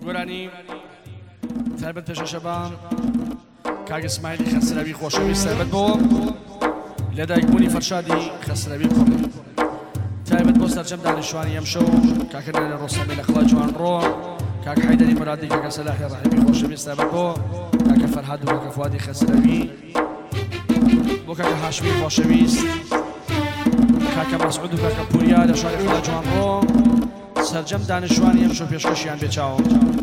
گۆرانی تایبەت پێشە شەبان کاک ئیسماعیلی خەسرەوی خۆشەویست تایبەت بۆ لەدایکبوونی فەرشادی خەسرەوی کوڕی تایبەت بۆ سەرجەم دانیشتوانی ئەمشەو کاکە نێرە ڕۆستەمی لە خڵا جوانڕۆ کاک حەیدەری مرادی کاکە سەلاحی ڕەحیمی خۆشەویست تایبەت بۆ کاکە فەرهاد و کاکە فوادی خەسرەوی بۆ کاکە هاشمی خۆشەویست کاکە مەسعود و کاکە پوریا لە شاری خڵا جوانڕۆ سەرجەم دانیشتوانی ئەمشەو پێشکەشیان بێچاوە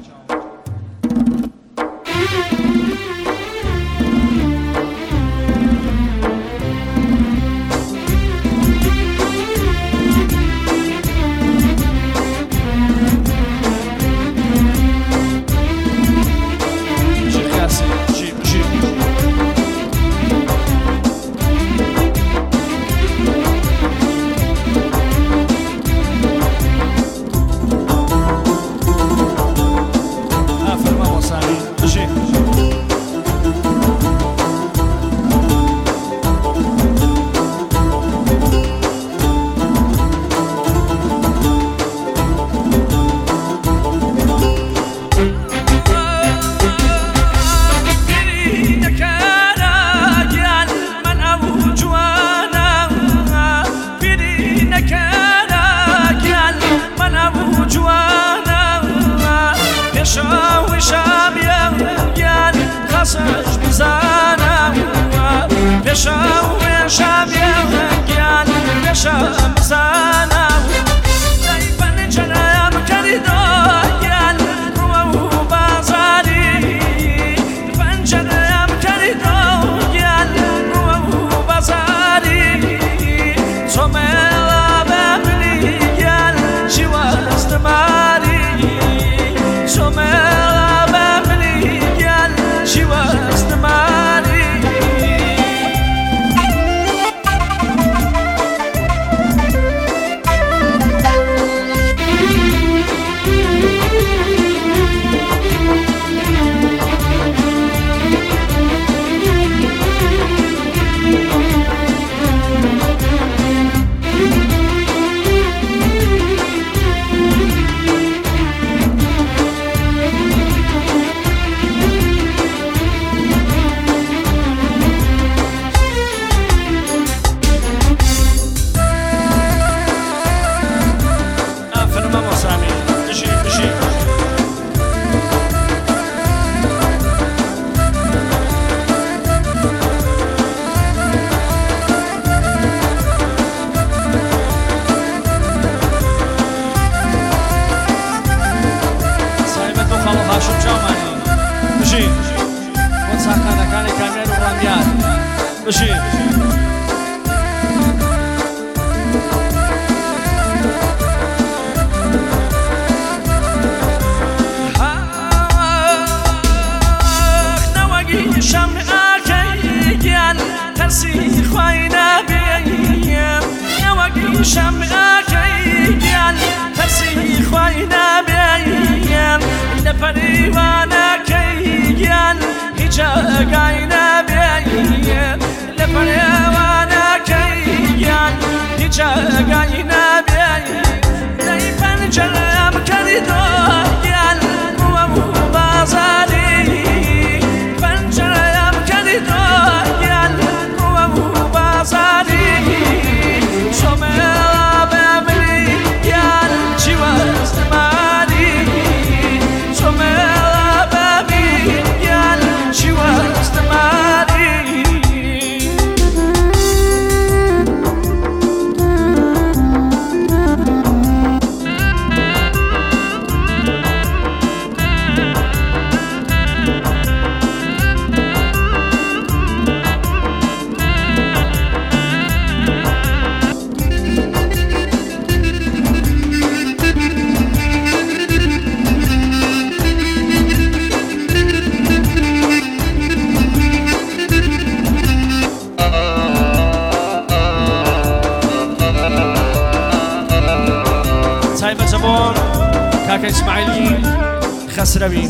خەسرەوی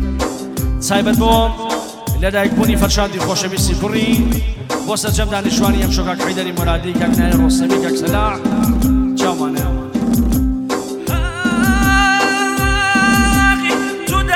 تایبەت بۆ لەدایکبوونی فەرشادی خۆشەویستی کوڕی بۆ سەرجەم دانیشتوانی ئەمشەو کاک حەیدەری مرادی کاک نایە ڕۆستەمی کاک سەلاح چاومانەیە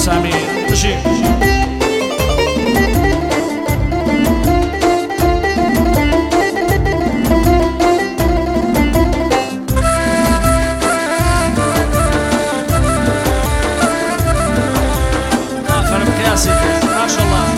سامي مشي ما شاء الله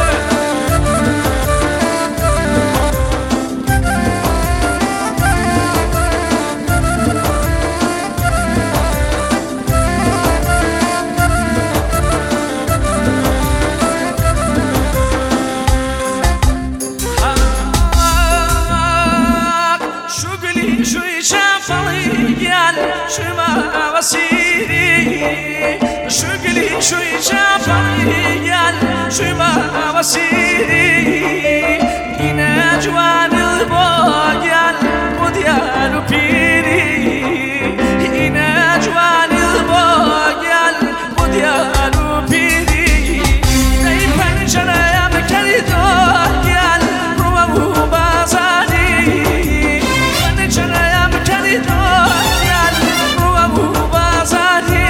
شغلي شوي شافلي قال شو ما وسيري شغلي شوي شافلي قال شو ما وسيري هنا جوان البوغال وديانو بيري هنا جوان البوغال وديانو بيري ناي بنجرة يا مكريدو قال روما بازاني بنجرة يا مكريدو قال روما بازاني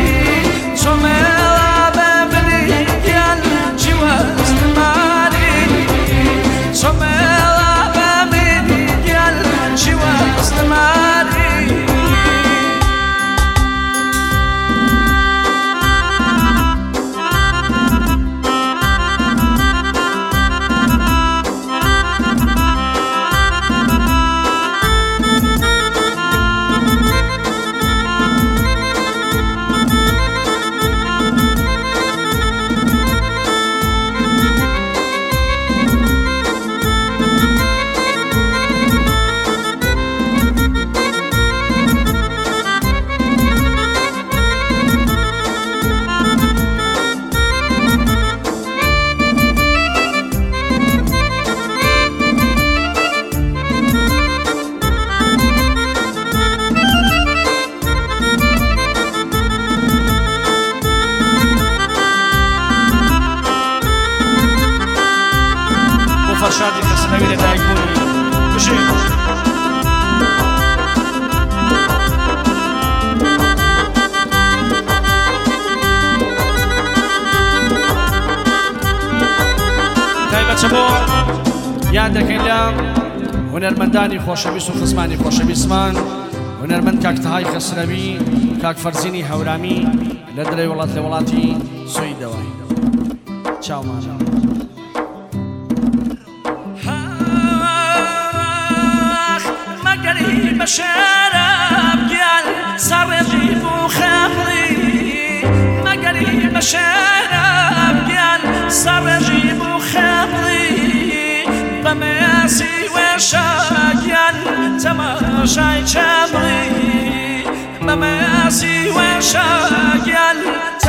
فرشادي خسروي لدايك بوني مشي تايبة شبو يادك إلا هنرمنداني خوشبيس وخصماني خوشبيسمان هنرمند كاك تهاي خسروي كاك فرزيني هورامي لدري ولاتي سويدوي تشاو مانا بشرب قال سرجي بخاطري ما قريب بشرب قال سرجي بخاطري بماسي وشاقل تماشاي شامري بماسي وشاقل